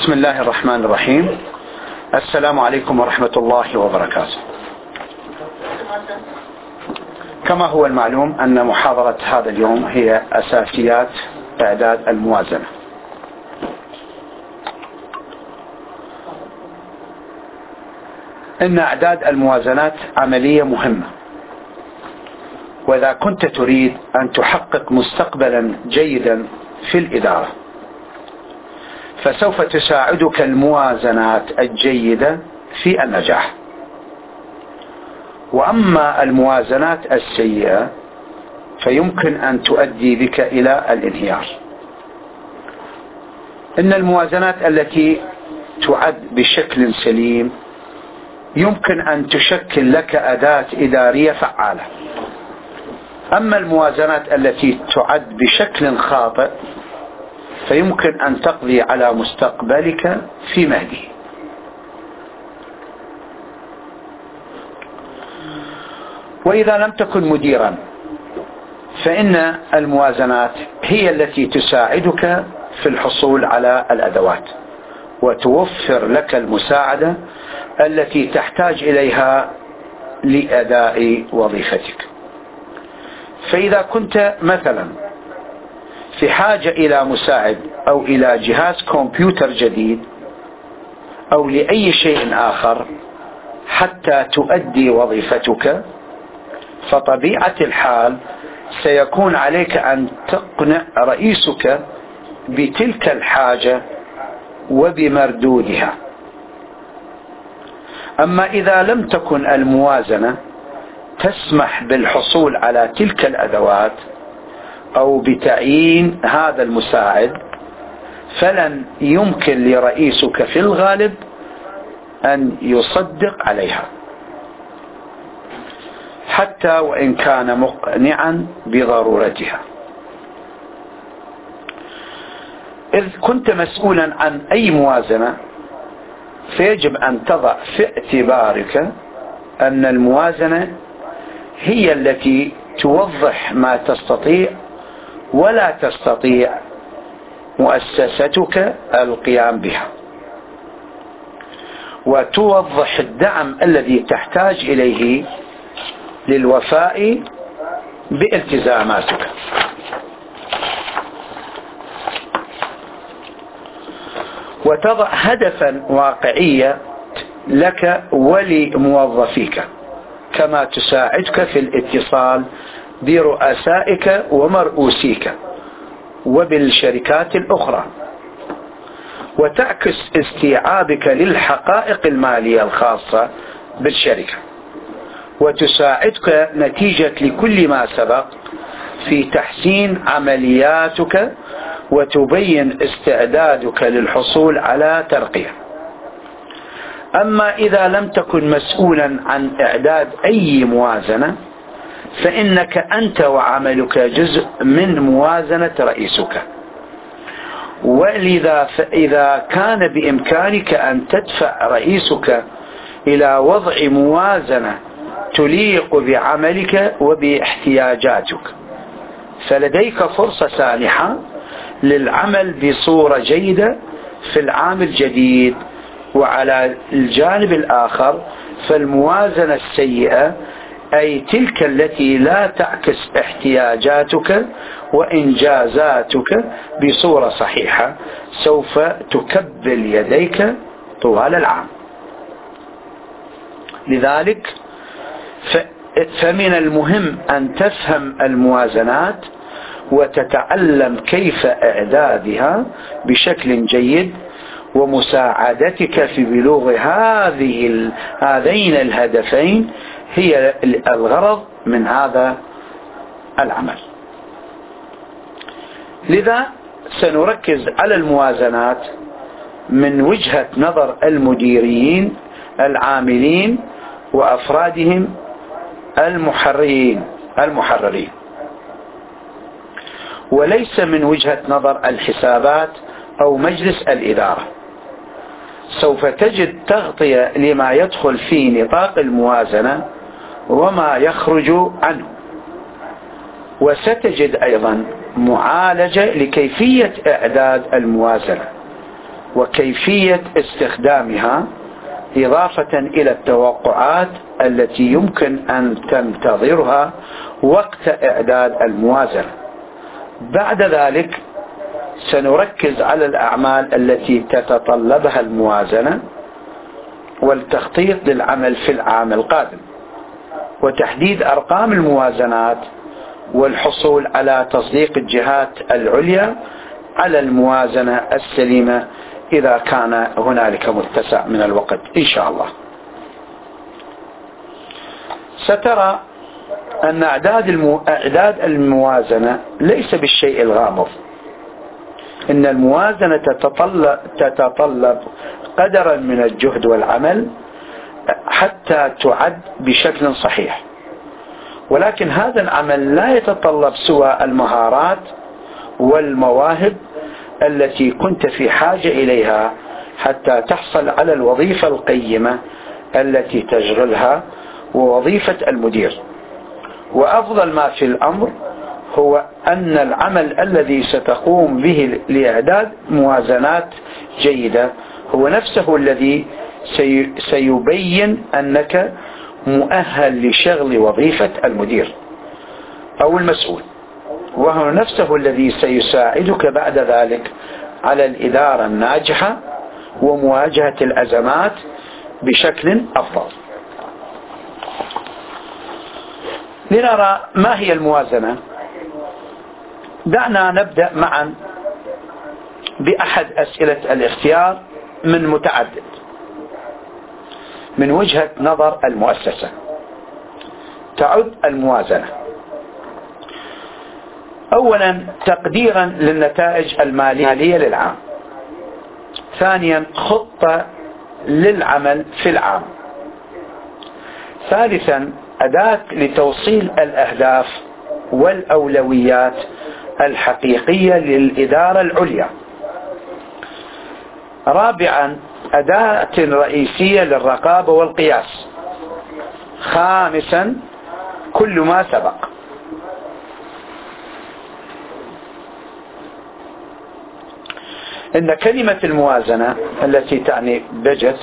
بسم الله الرحمن الرحيم. السلام عليكم ورحمة الله وبركاته. كما هو المعلوم أن محاضرة هذا اليوم هي أساسيات إعداد الموازنة. إن إعداد الموازنات عملية مهمة، وإذا كنت تريد أن تحقق مستقبلا جيدا في الإدارة فسوف تساعدك الموازنات الجيدة في النجاح. وأما الموازنات السيئة فيمكن أن تؤدي بك إلى الانهيار. إن الموازنات التي تعد بشكل سليم يمكن أن تشكل لك أداة إدارية فعالة. أما الموازنات التي تعد بشكل خاطئ فيمكن أن تقضي على مستقبلك في مهده. وإذا لم تكن مديرا فإن الموازنات هي التي تساعدك في الحصول على الأدوات وتوفر لك المساعدة التي تحتاج إليها لأداء وظيفتك. فإذا كنت مثلا في حاجة إلى مساعد أو إلى جهاز كمبيوتر جديد أو لأي شيء آخر حتى تؤدي وظيفتك، فطبيعة الحال سيكون عليك أن تقنع رئيسك بتلك الحاجة وبمردودها. أما إذا لم تكن الموازنة تسمح بالحصول على تلك الأدوات أو بتعيين هذا المساعد، فلن يمكن لرئيسك في الغالب أن يصدق عليها حتى وإن كان مقنعا بضرورتها. إذ كنت مسؤولا عن أي موازنة فيجب أن تضع في اعتبارك أن الموازنة هي التي توضح ما تستطيع ولا تستطيع مؤسستك القيام بها، وتوضح الدعم الذي تحتاج إليه للوفاء بالتزاماتك. وتضع هدفا واقعيا لك ولموظفيك، كما تساعدك في الاتصال برؤسائك ومرؤوسيك وبالشركات الأخرى، وتعكس استيعابك للحقائق المالية الخاصة بالشركة، وتساعدك نتيجة لكل ما سبق في تحسين عملياتك وتبين استعدادك للحصول على ترقية. أما إذا لم تكن مسؤولا عن إعداد أي موازنة فإنك أنت وعملك جزء من موازنة رئيسك، ولذا فإذا كان بإمكانك أن تدفع رئيسك إلى وضع موازنة تليق بعملك وباحتياجاتك فلديك فرصة سانحة للعمل بصورة جيدة في العام الجديد. وعلى الجانب الآخر فالموازنة السيئة أي تلك التي لا تعكس احتياجاتك وإنجازاتك بصورة صحيحة سوف تكبل يديك طوال العام. لذلك فمن المهم أن تفهم الموازنات وتتعلم كيف إعدادها بشكل جيد، ومساعدتك في بلوغ هذين الهدفين هي الغرض من هذا العمل. لذا سنركز على الموازنات من وجهة نظر المديرين العاملين وأفرادهم المحررين وليس من وجهة نظر الحسابات أو مجلس الإدارة. سوف تجد تغطية لما يدخل في نطاق الموازنة وما يخرج عنه، وستجد أيضا معالجة لكيفية إعداد الموازنة وكيفية استخدامها، إضافة إلى التوقعات التي يمكن أن تنتظرها وقت إعداد الموازنة. بعد ذلك سنركز على الأعمال التي تتطلبها الموازنة والتخطيط للعمل في العام القادم، وتحديد أرقام الموازنات، والحصول على تصديق الجهات العليا على الموازنة السليمة إذا كان هنالك متسع من الوقت إن شاء الله. سترى أن إعداد الموازنة ليس بالشيء الغامض. إن الموازنة تتطلب قدرا من الجهد والعمل حتى تعد بشكل صحيح، ولكن هذا العمل لا يتطلب سوى المهارات والمواهب التي كنت في حاجة إليها حتى تحصل على الوظيفة القيمة التي تشغلها ووظيفة المدير. وأفضل ما في الأمر هو أن العمل الذي ستقوم به لإعداد موازنات جيدة هو نفسه الذي سيبين أنك مؤهل لشغل وظيفة المدير أو المسؤول، وهو نفسه الذي سيساعدك بعد ذلك على الإدارة الناجحة ومواجهة الأزمات بشكل أفضل. لنرى ما هي الموازنة. دعنا نبدأ معا بأحد أسئلة الاختيار من متعدد من وجهة نظر المؤسسة. تعد الموازنة أولا تقديرا للنتائج المالية للعام، ثانيا خطة للعمل في العام، ثالثا أداة لتوصيل الأهداف والأولويات الحقيقية للإدارة العليا، رابعا أداة رئيسية للرقابة والقياس، خامسا كل ما سبق. إن كلمة الموازنة التي تعني بجت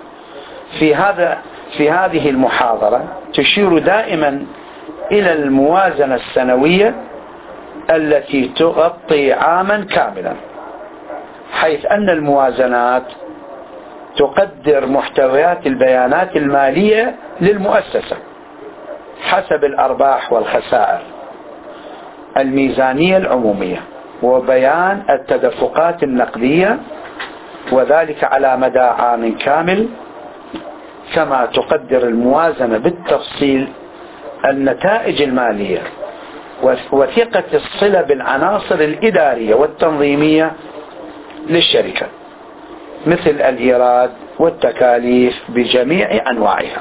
في هذه المحاضرة تشير دائما إلى الموازنة السنوية التي تغطي عاما كاملا، حيث أن الموازنات تقدر محتويات البيانات المالية للمؤسسة حسب الأرباح والخسائر، الميزانية العمومية، وبيان التدفقات النقدية، وذلك على مدى عام كامل. كما تقدر الموازنة بالتفصيل النتائج المالية وثقة الصلة بالعناصر الإدارية والتنظيمية للشركة، مثل الإيراد والتكاليف بجميع أنواعها.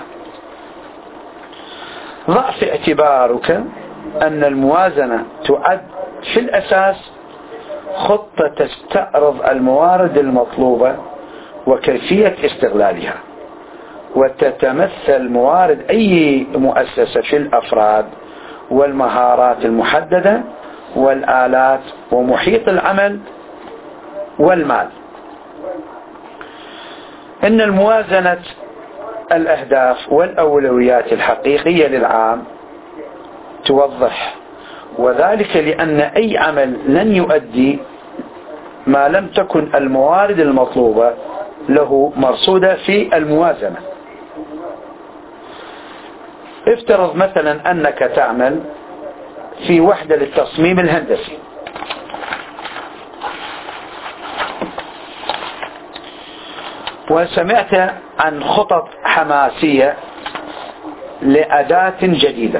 ضع في اعتبارك أن الموازنة تعد في الأساس خطة تستعرض الموارد المطلوبة وكيفية استغلالها، وتتمثل موارد أي مؤسسة في الأفراد والمهارات المحددة والآلات ومحيط العمل والمال. إن الموازنة الأهداف والأولويات الحقيقية للعام توضح، وذلك لأن أي عمل لن يؤدي ما لم تكن الموارد المطلوبة له مرصودة في الموازنة. افترض مثلا أنك تعمل في وحدة للتصميم الهندسي، وسمعت عن خطط حماسية لأداة جديدة.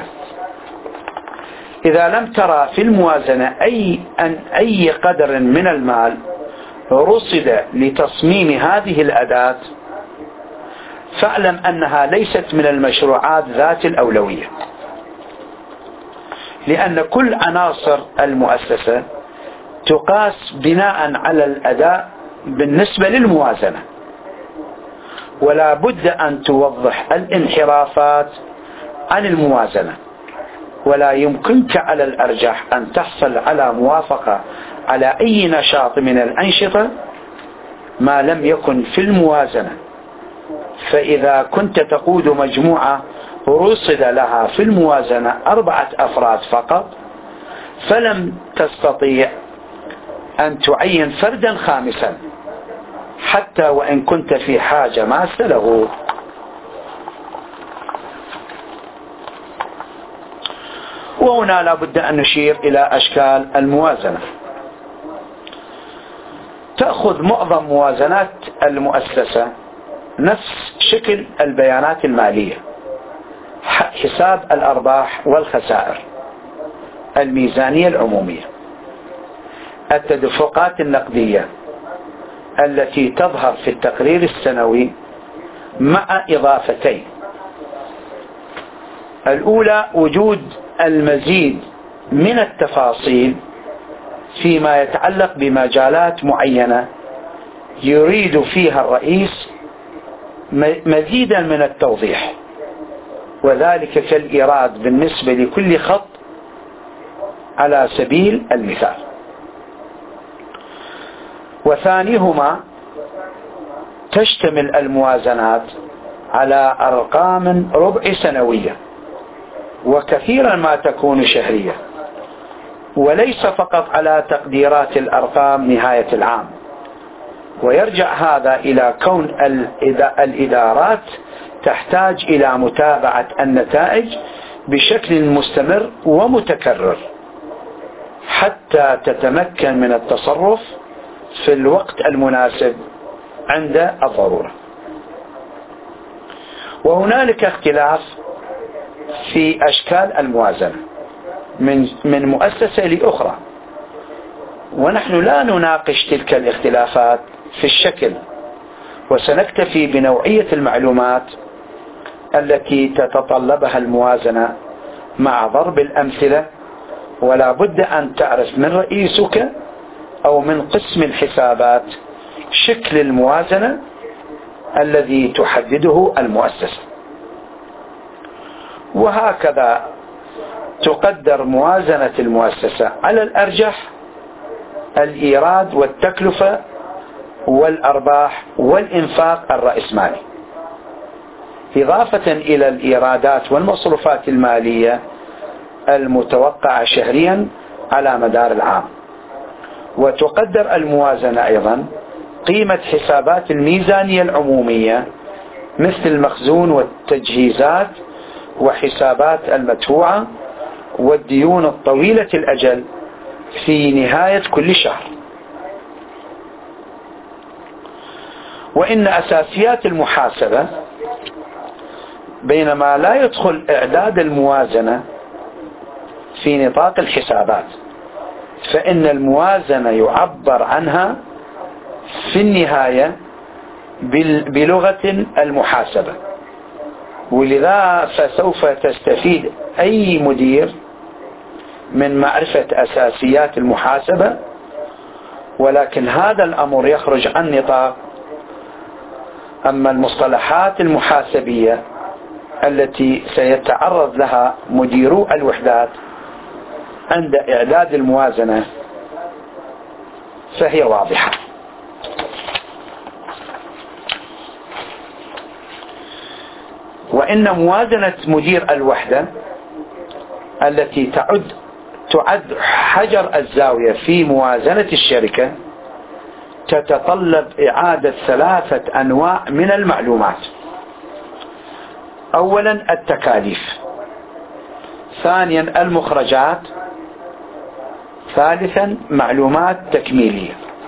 إذا لم ترى في الموازنة أي قدر من المال رصد لتصميم هذه الأداة، فاعلم أنها ليست من المشروعات ذات الأولوية، لأن كل عناصر المؤسسة تقاس بناء على الأداء بالنسبة للموازنة، ولا بد أن توضح الانحرافات عن الموازنة، ولا يمكنك على الأرجح أن تحصل على موافقة على أي نشاط من الأنشطة ما لم يكن في الموازنة. فإذا كنت تقود مجموعة رصد لها في الموازنة 4 أفراد فقط، فلم تستطيع أن تعين فردا خامسا حتى وإن كنت في حاجة ماسة له. وهنا لا بد أن نشير إلى أشكال الموازنة. تأخذ معظم موازنات المؤسسة نفس شكل البيانات المالية: حساب الأرباح والخسائر، الميزانية العمومية، التدفقات النقدية التي تظهر في التقرير السنوي مع إضافتين: الأولى وجود المزيد من التفاصيل فيما يتعلق بمجالات معينة يريد فيها الرئيس مزيدا من التوضيح، وذلك كالإيراد بالنسبة لكل خط على سبيل المثال. وثانيهما تشتمل الموازنات على أرقام ربع سنوية، وكثيرا ما تكون شهرية، وليس فقط على تقديرات الأرقام نهاية العام. ويرجع هذا إلى كون الإدارات تحتاج إلى متابعة النتائج بشكل مستمر ومتكرر حتى تتمكن من التصرف في الوقت المناسب عند الضرورة. وهنالك اختلاف في أشكال الموازنة من مؤسسة لأخرى، ونحن لا نناقش تلك الاختلافات في الشكل، وسنكتفي بنوعية المعلومات التي تتطلبها الموازنة مع ضرب الأمثلة. ولا بد أن تعرف من رئيسك أو من قسم الحسابات شكل الموازنة الذي تحدده المؤسسة. وهكذا تقدر موازنة المؤسسة على الأرجح الإيراد والتكلفة والأرباح والإنفاق الرأسمالي، إضافة إلى الإيرادات والمصروفات المالية المتوقعة شهريا على مدار العام. وتقدر الموازنة أيضا قيمة حسابات الميزانية العمومية مثل المخزون والتجهيزات وحسابات المدفوعة والديون الطويلة الأجل في نهاية كل شهر. وإن أساسيات المحاسبة بينما لا يدخل إعداد الموازنة في نطاق الحسابات، فإن الموازنة يعبر عنها في النهاية بلغة المحاسبة. ولذا فسوف تستفيد أي مدير من معرفة أساسيات المحاسبة، ولكن هذا الأمر يخرج عن نطاق. أما المصطلحات المحاسبية التي سيتعرض لها مديرو الوحدات عند إعداد الموازنة فهي واضحة. وإن موازنة مدير الوحدة التي تعد حجر الزاوية في موازنة الشركة تتطلب إعادة 3 أنواع من المعلومات: أولا التكاليف، ثانيا المخرجات، ثالثا معلومات تكميلية.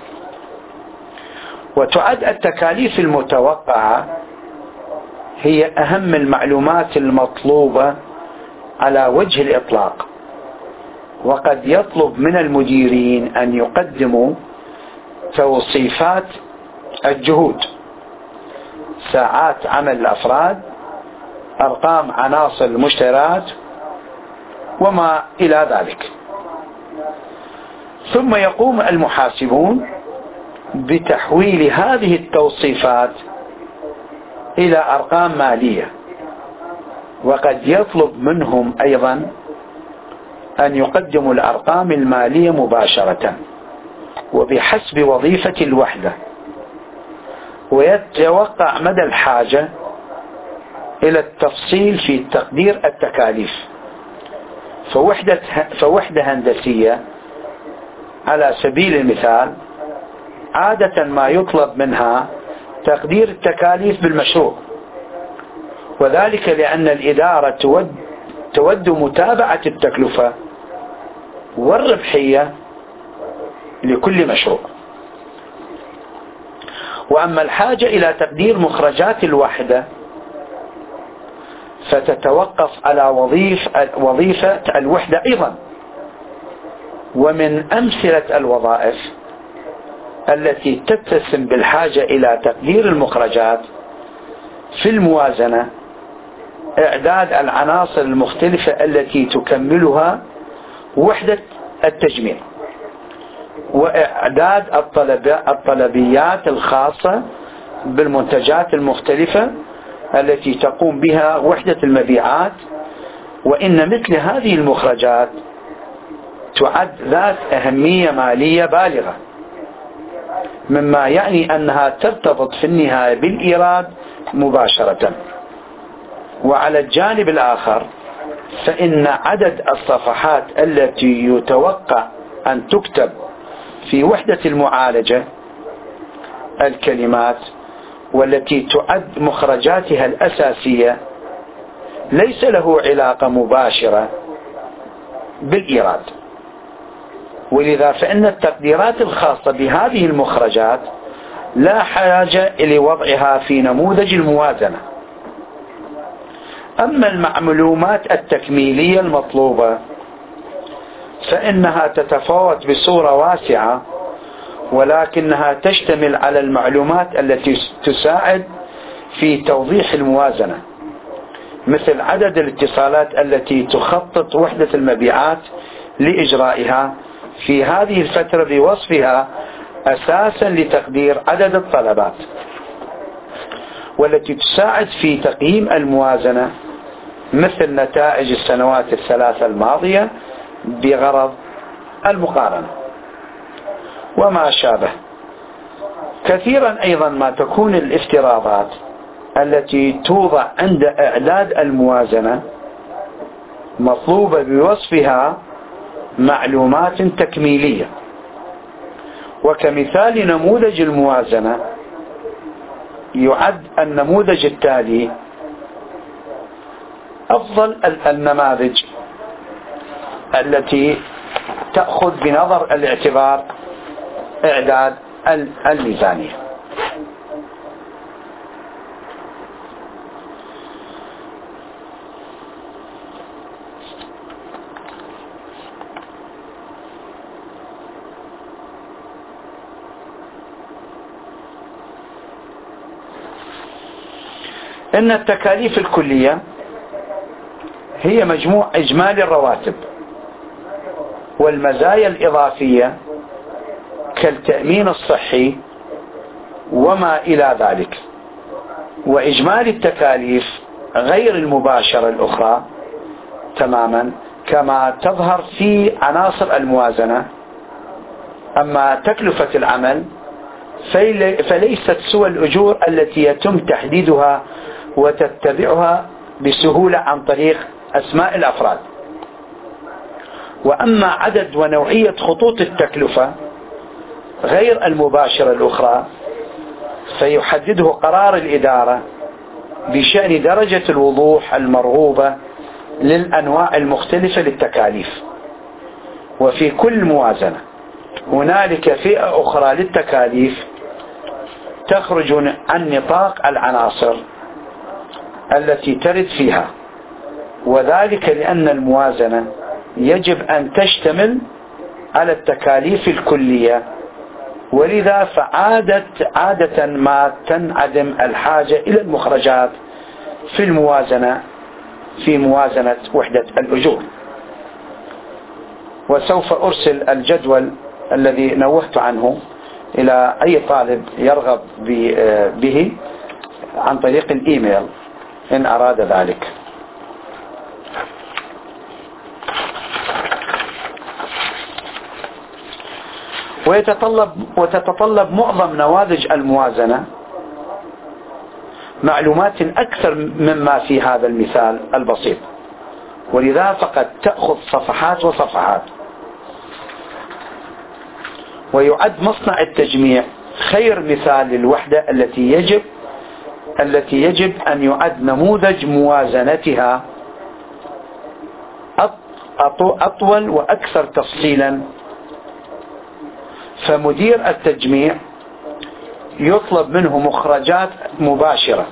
وتعد التكاليف المتوقعة هي أهم المعلومات المطلوبة على وجه الإطلاق، وقد يطلب من المديرين أن يقدموا توصيفات الجهود، ساعات عمل الأفراد، أرقام عناصر المشتريات وما إلى ذلك. ثم يقوم المحاسبون بتحويل هذه التوصيفات إلى أرقام مالية، وقد يطلب منهم أيضا أن يقدموا الأرقام المالية مباشرة وبحسب وظيفة الوحدة. ويتوقع مدى الحاجة إلى التفصيل في تقدير التكاليف. فوحدة هندسية على سبيل المثال عادة ما يطلب منها تقدير التكاليف بالمشروع، وذلك لأن الإدارة تود متابعة التكلفة والربحية لكل مشروع. وأما الحاجة إلى تقدير مخرجات الوحدة فتتوقف على وظيفة الوحدة أيضا. ومن أمثلة الوظائف التي تتسم بالحاجة إلى تقدير المخرجات في الموازنة إعداد العناصر المختلفة التي تكملها وحدة التجميع، وإعداد الطلبيات الخاصة بالمنتجات المختلفة التي تقوم بها وحدة المبيعات. وإن مثل هذه المخرجات تعد ذات أهمية مالية بالغة، مما يعني أنها ترتبط في النهاية بالإيراد مباشرة. وعلى الجانب الآخر فإن عدد الصفحات التي يتوقع أن تكتب في وحدة المعالجة الكلمات والتي تعد مخرجاتها الأساسية ليس له علاقة مباشرة بالإيراد. ولذا فإن التقديرات الخاصة بهذه المخرجات لا حاجة إلى وضعها في نموذج الموازنة. أما المعلومات التكميلية المطلوبة فإنها تتفاوت بصورة واسعة، ولكنها تشتمل على المعلومات التي تساعد في توضيح الموازنة، مثل عدد الاتصالات التي تخطط وحدة المبيعات لإجرائها في هذه الفترة بوصفها أساسا لتقدير عدد الطلبات، والتي تساعد في تقييم الموازنة مثل نتائج السنوات الثلاثة الماضية بغرض المقارنة وما شابه. كثيرا أيضا ما تكون الافتراضات التي توضع عند إعداد الموازنة مطلوبة بوصفها معلومات تكميلية. وكمثال نموذج الموازنة يعد النموذج التالي أفضل النماذج التي تأخذ بنظر الاعتبار إعداد الميزانية. إن التكاليف الكلية هي مجموع إجمالي الرواتب والمزايا الإضافية كالتأمين الصحي وما إلى ذلك. وإجمالي التكاليف غير المباشرة الأخرى تماما كما تظهر في عناصر الموازنة. أما تكلفة العمل فليست سوى الأجور التي يتم تحديدها وتتبعها بسهولة عن طريق أسماء الأفراد. وأما عدد ونوعية خطوط التكلفة غير المباشرة الأخرى فيحدده قرار الإدارة بشأن درجة الوضوح المرغوبة للأنواع المختلفة للتكاليف. وفي كل موازنة هنالك فئة أخرى للتكاليف تخرج عن نطاق العناصر التي ترد فيها، وذلك لأن الموازنة يجب أن تشتمل على التكاليف الكلية، ولذا عادة ما تنعدم الحاجة إلى المخرجات في موازنة وحدة الأجور. وسوف أرسل الجدول الذي نوهت عنه إلى أي طالب يرغب به عن طريق الإيميل إن أراد ذلك. وتتطلب معظم نماذج الموازنة معلومات أكثر مما في هذا المثال البسيط، ولذا فقد تأخذ صفحات وصفحات. ويعد مصنع التجميع خير مثال للوحدة التي يجب أن يعد نموذج موازنتها أطول وأكثر تفصيلا. فمدير التجميع يطلب منه مخرجات مباشرة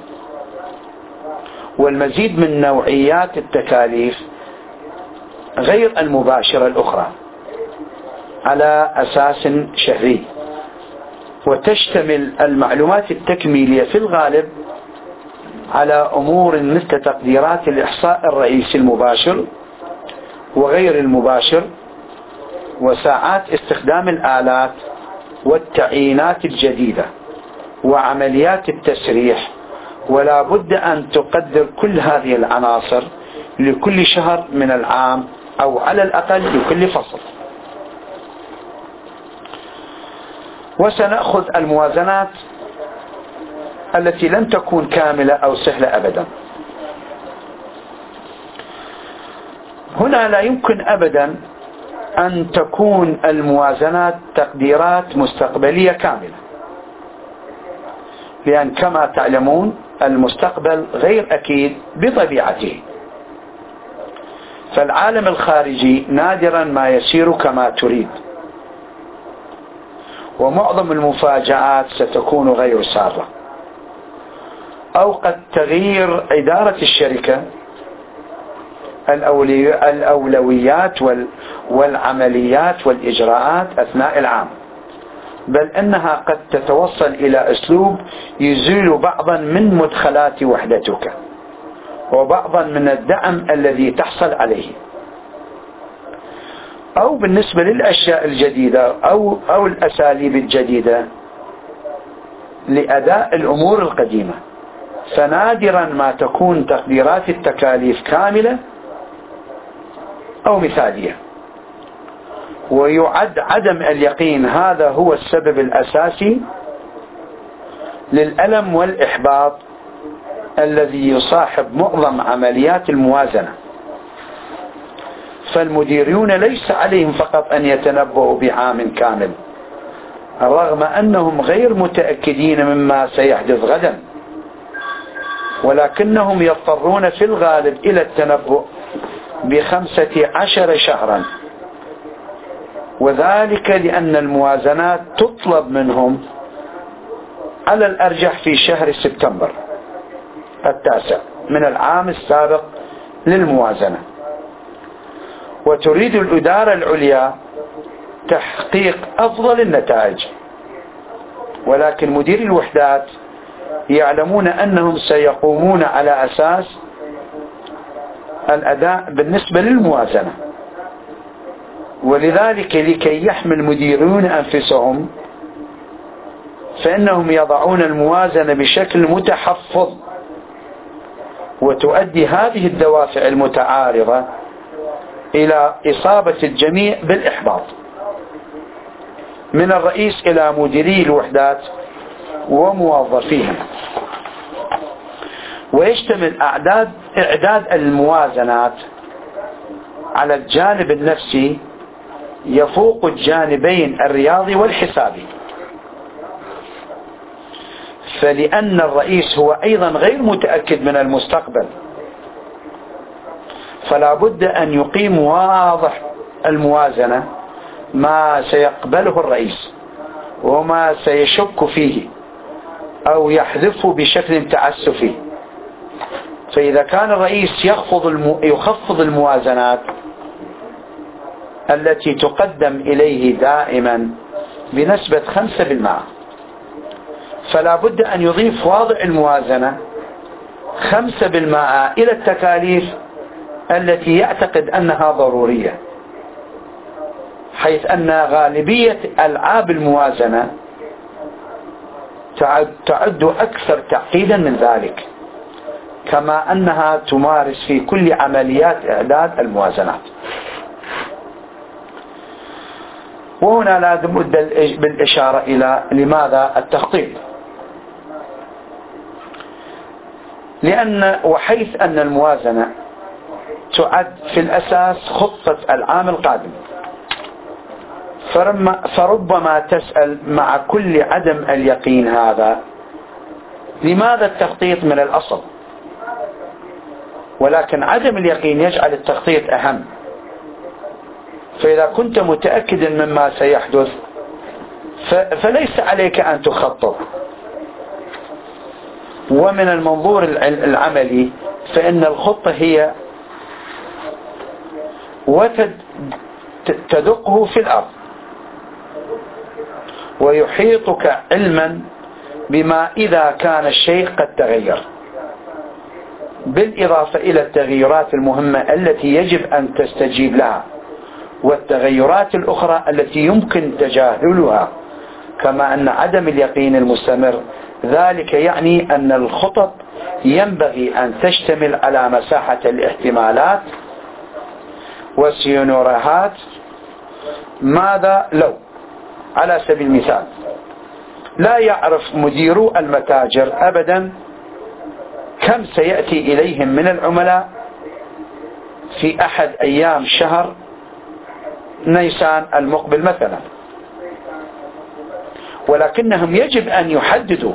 والمزيد من نوعيات التكاليف غير المباشرة الأخرى على أساس شهري، وتشتمل المعلومات التكميلية في الغالب على أمور مثل تقديرات الإحصاء الرئيسي المباشر وغير المباشر، وساعات استخدام الآلات والتعيينات الجديدة وعمليات التسريح. ولا بد أن تقدر كل هذه العناصر لكل شهر من العام، أو على الأقل لكل فصل. وسنأخذ الموازنات التي لن تكون كاملة أو سهلة أبدا. هنا لا يمكن أبدا أن تكون الموازنات تقديرات مستقبلية كاملة، لأن كما تعلمون المستقبل غير أكيد بطبيعته، فالعالم الخارجي نادرا ما يسير كما تريد، ومعظم المفاجآت ستكون غير سارة، أو قد تغيير إدارة الشركة الأولويات والعمليات والإجراءات أثناء العام، بل إنها قد تتوصل إلى أسلوب يزيل بعضا من مدخلات وحدتك وبعضا من الدعم الذي تحصل عليه، أو بالنسبة للأشياء الجديدة أو الأساليب الجديدة لأداء الأمور القديمة. فنادرا ما تكون تقديرات التكاليف كاملة أو مثالية. ويعد عدم اليقين هذا هو السبب الأساسي للألم والإحباط الذي يصاحب معظم عمليات الموازنة. فالمديرون ليس عليهم فقط أن يتنبؤوا بعام كامل، رغم أنهم غير متأكدين مما سيحدث غدا، ولكنهم يضطرون في الغالب إلى التنبؤ ب15 شهرا، وذلك لأن الموازنات تطلب منهم على الأرجح في شهر سبتمبر 9 من العام السابق للموازنة. وتريد الإدارة العليا تحقيق أفضل النتائج، ولكن مدير الوحدات يعلمون أنهم سيقومون على أساس الأداء بالنسبة للموازنة. ولذلك لكي يحمل مديرون أنفسهم فإنهم يضعون الموازنة بشكل متحفظ، وتؤدي هذه الدوافع المتعارضة إلى إصابة الجميع بالإحباط، من الرئيس إلى مديري الوحدات وموظفيهم. ويشتمل إعداد الموازنات على الجانب النفسي يفوق الجانبين الرياضي والحسابي، فلأن الرئيس هو أيضا غير متأكد من المستقبل، فلا بد أن يقيم واضح الموازنة ما سيقبله الرئيس وما سيشك فيه أو يحذفه بشكل تعسفي. فإذا كان الرئيس يخفض الموازنات التي تقدم إليه دائما بنسبة 5%، فلا بد أن يضيف واضع الموازنة 5% إلى التكاليف التي يعتقد أنها ضرورية، حيث أن غالبية ألعاب الموازنة تعد أكثر تعقيدا من ذلك، كما أنها تمارس في كل عمليات إعداد الموازنات. وهنا لازم بالإشارة إلى لماذا التخطيط. وحيث أن الموازنة تعد في الأساس خطة العام القادم، فربما تسأل مع كل عدم اليقين هذا لماذا التخطيط من الأصل؟ ولكن عدم اليقين يجعل التخطيط أهم. فإذا كنت متأكدا مما سيحدث فليس عليك أن تخطط. ومن المنظور العملي فإن الخطة هي وتدقه في الأرض ويحيطك علما بما إذا كان الشيء قد تغير، بالإضافة إلى التغيرات المهمة التي يجب أن تستجيب لها والتغيرات الأخرى التي يمكن تجاهلها. كما أن عدم اليقين المستمر ذلك يعني أن الخطط ينبغي أن تشتمل على مساحة الاحتمالات والسيناريوهات. ماذا لو، على سبيل المثال، لا يعرف مديرو المتاجر أبدا كم سيأتي إليهم من العملاء في أحد أيام شهر نيسان المقبل مثلا، ولكنهم يجب أن يحددوا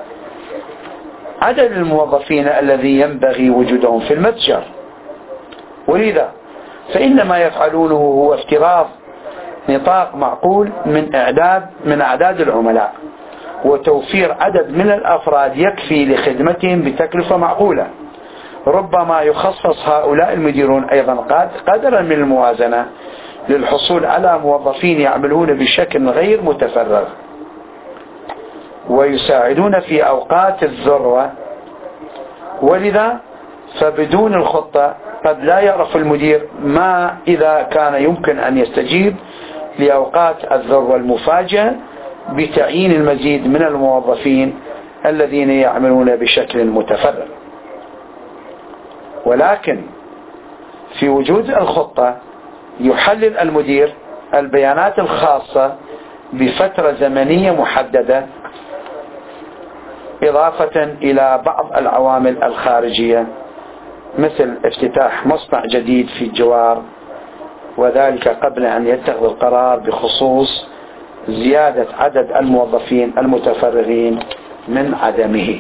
عدد الموظفين الذي ينبغي وجودهم في المتجر. ولذا فإن ما يفعلونه هو افتراض نطاق معقول من أعداد العملاء وتوفير عدد من الأفراد يكفي لخدمتهم بتكلفة معقولة. ربما يخصص هؤلاء المديرون أيضا قدرا من الموازنة للحصول على موظفين يعملون بشكل غير متفرغ ويساعدون في أوقات الذروة. ولذا فبدون الخطة قد لا يعرف المدير ما إذا كان يمكن أن يستجيب لأوقات الذروة المفاجئة بتعيين المزيد من الموظفين الذين يعملون بشكل متفرغ. ولكن في وجود الخطة يحلل المدير البيانات الخاصة بفترة زمنية محددة، إضافة إلى بعض العوامل الخارجية مثل افتتاح مصنع جديد في الجوار، وذلك قبل أن يتخذ القرار بخصوص زيادة عدد الموظفين المتفرغين من عدمه.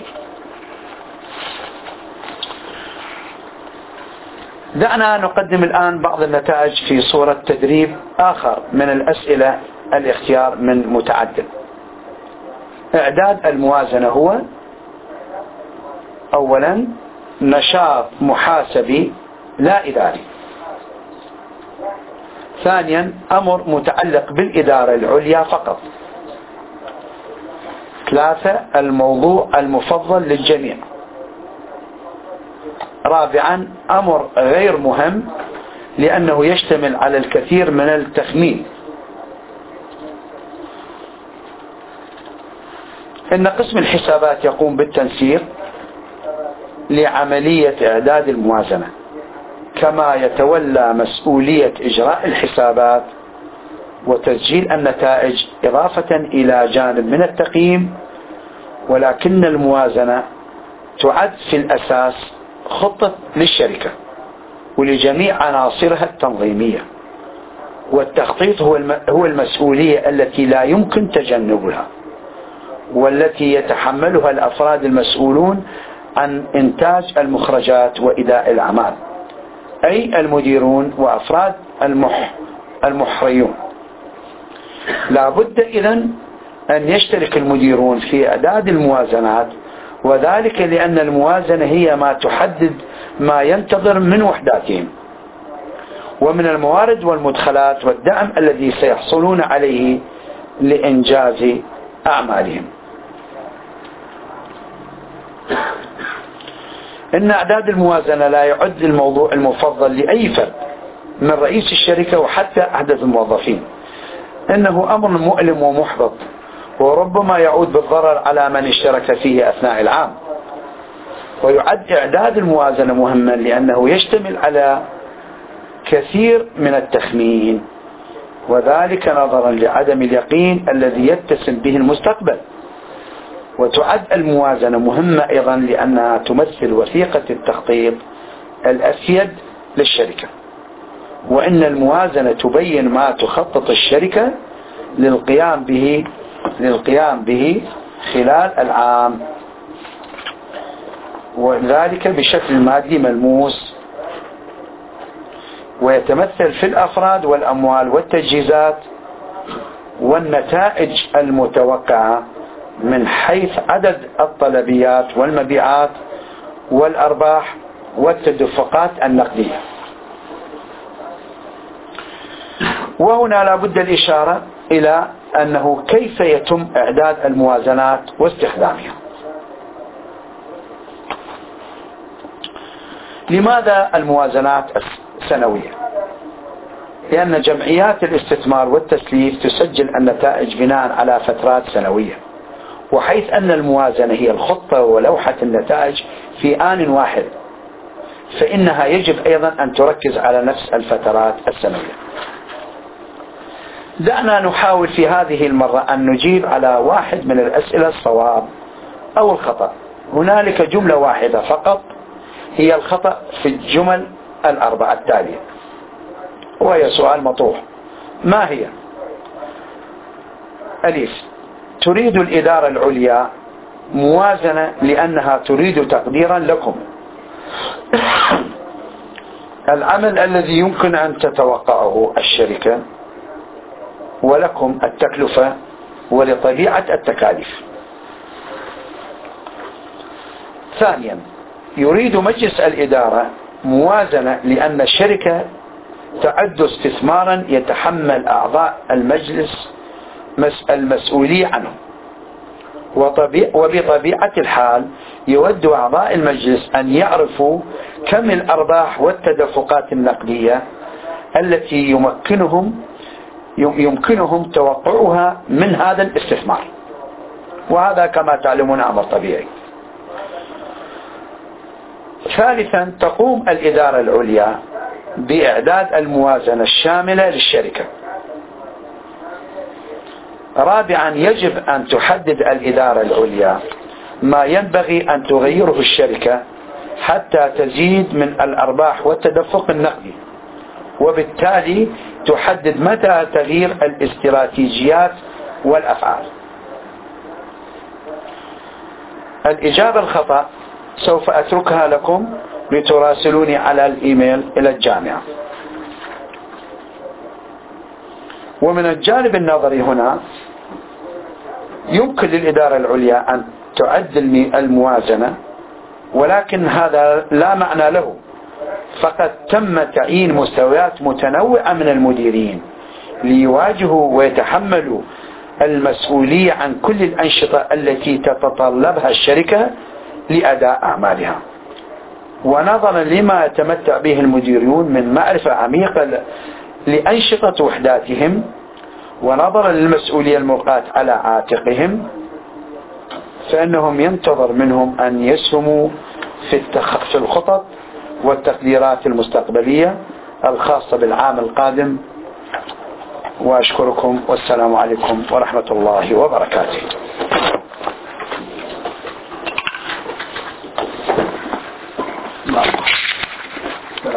دعنا نقدم الآن بعض النتائج في صورة تدريب آخر من الأسئلة الاختيار من متعدد. إعداد الموازنة هو: أولا نشاط محاسبي لا إداري. ثانيا أمر متعلق بالإدارة العليا فقط. ثلاثة الموضوع المفضل للجميع. رابعا أمر غير مهم لأنه يشتمل على الكثير من التخمين. إن قسم الحسابات يقوم بالتنسيق لعملية إعداد الموازنة، كما يتولى مسؤولية إجراء الحسابات وتسجيل النتائج، إضافة إلى جانب من التقييم. ولكن الموازنة تعد في الأساس خطة للشركة ولجميع عناصرها التنظيمية، والتخطيط هو المسؤولية التي لا يمكن تجنبها، والتي يتحملها الأفراد المسؤولون عن إنتاج المخرجات وإداء الأعمال، أي المديرون وأفراد المحريون. لا بد إذن أن يشترك المديرون في إعداد الموازنات، وذلك لأن الموازنة هي ما تحدد ما ينتظر من وحداتهم ومن الموارد والمدخلات والدعم الذي سيحصلون عليه لإنجاز أعمالهم. إن إعداد الموازنة لا يعد الموضوع المفضل لأي فرد من رئيس الشركة وحتى أحدث الموظفين. إنه أمر مؤلم ومحبط، وربما يعود بالضرر على من اشترك فيه أثناء العام. ويعد إعداد الموازنة مهما لأنه يشتمل على كثير من التخمين، وذلك نظرا لعدم اليقين الذي يتسم به المستقبل. وتعد الموازنة مهمة أيضا لأنها تمثل وثيقة التخطيط الأسيد للشركة، وإن الموازنة تبين ما تخطط الشركة للقيام به خلال العام، وذلك بشكل مادي ملموس، ويتمثل في الأفراد والأموال والتجهيزات والنتائج المتوقعة من حيث عدد الطلبيات والمبيعات والأرباح والتدفقات النقدية. وهنا لا بد الإشارة إلى أنه كيف يتم إعداد الموازنات واستخدامها. لماذا الموازنات السنوية؟ لأن جمعيات الاستثمار والتسليف تسجل النتائج بناء على فترات سنوية، وحيث أن الموازنة هي الخطة ولوحة النتائج في آن واحد، فإنها يجب أيضا أن تركز على نفس الفترات السنوية. دعنا نحاول في هذه المرة أن نجيب على واحد من الأسئلة الصواب أو الخطأ. هنالك جملة واحدة فقط هي الخطأ في الجمل الأربعة التالية، وهي سؤال مطروح. ما هي؟ ألف: تريد الإدارة العليا موازنة لأنها تريد تقديرا لكم العمل الذي يمكن أن تتوقعه الشركة، ولكم التكلفة، ولطبيعة التكاليف. ثانيا: يريد مجلس الإدارة موازنة لأن الشركة تعد استثمارا يتحمل أعضاء المجلس المسؤولية عنه، وبطبيعة الحال يود أعضاء المجلس أن يعرفوا كم الأرباح والتدفقات النقدية التي يمكنهم توقعها من هذا الاستثمار، وهذا كما تعلمون أمر طبيعي. ثالثا: تقوم الإدارة العليا بإعداد الموازنة الشاملة للشركة. رابعا: يجب أن تحدد الإدارة العليا ما ينبغي أن تغيره الشركة حتى تزيد من الأرباح والتدفق النقدي، وبالتالي تحدد متى تغيير الاستراتيجيات والأفعال. الإجابة الخطأ سوف أتركها لكم لتراسلوني على الإيميل إلى الجامعة. ومن الجانب النظري هنا يمكن للإدارة العليا أن تعدل الموازنة، ولكن هذا لا معنى له، فقد تم تعيين مستويات متنوعة من المديرين ليواجهوا ويتحملوا المسؤولية عن كل الأنشطة التي تتطلبها الشركة لأداء أعمالها. ونظرا لما يتمتع به المديرون من معرفة عميقة لأنشطة وحداتهم، ونظرا للمسؤولية الملقاة على عاتقهم، فإنهم ينتظر منهم أن يسهموا في الخطط والتقديرات المستقبلية الخاصة بالعام القادم. وأشكركم، والسلام عليكم ورحمة الله وبركاته.